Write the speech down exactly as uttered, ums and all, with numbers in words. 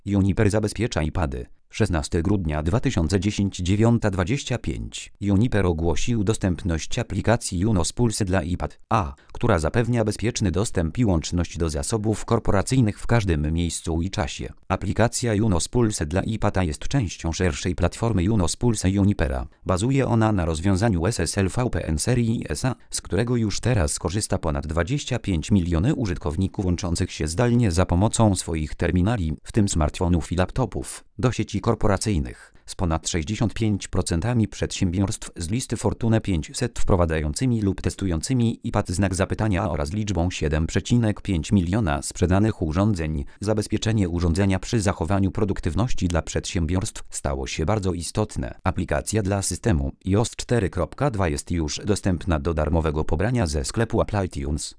Juniper zabezpiecza iPady. szesnastego grudnia dwa tysiące dziesiątego dziewiąta dwadzieścia pięć. Juniper ogłosił dostępność aplikacji Junos Pulse dla iPad A, która zapewnia bezpieczny dostęp i łączność do zasobów korporacyjnych w każdym miejscu i czasie. Aplikacja Junos Pulse dla iPada jest częścią szerszej platformy Junos Pulse Junipera. Bazuje ona na rozwiązaniu S S L V P N serii S A, z którego już teraz korzysta ponad dwadzieścia pięć milionów użytkowników łączących się zdalnie za pomocą swoich terminali, w tym smartfonów i laptopów, do sieci korporacyjnych. Z ponad sześćdziesięcioma pięcioma procentami przedsiębiorstw z listy Fortune pięćset wprowadzającymi lub testującymi iPad znak zapytania oraz liczbą siedem przecinek pięć miliona sprzedanych urządzeń. Zabezpieczenie urządzenia przy zachowaniu produktywności dla przedsiębiorstw stało się bardzo istotne. Aplikacja dla systemu iOS cztery kropka dwa jest już dostępna do darmowego pobrania ze sklepu Apple iTunes.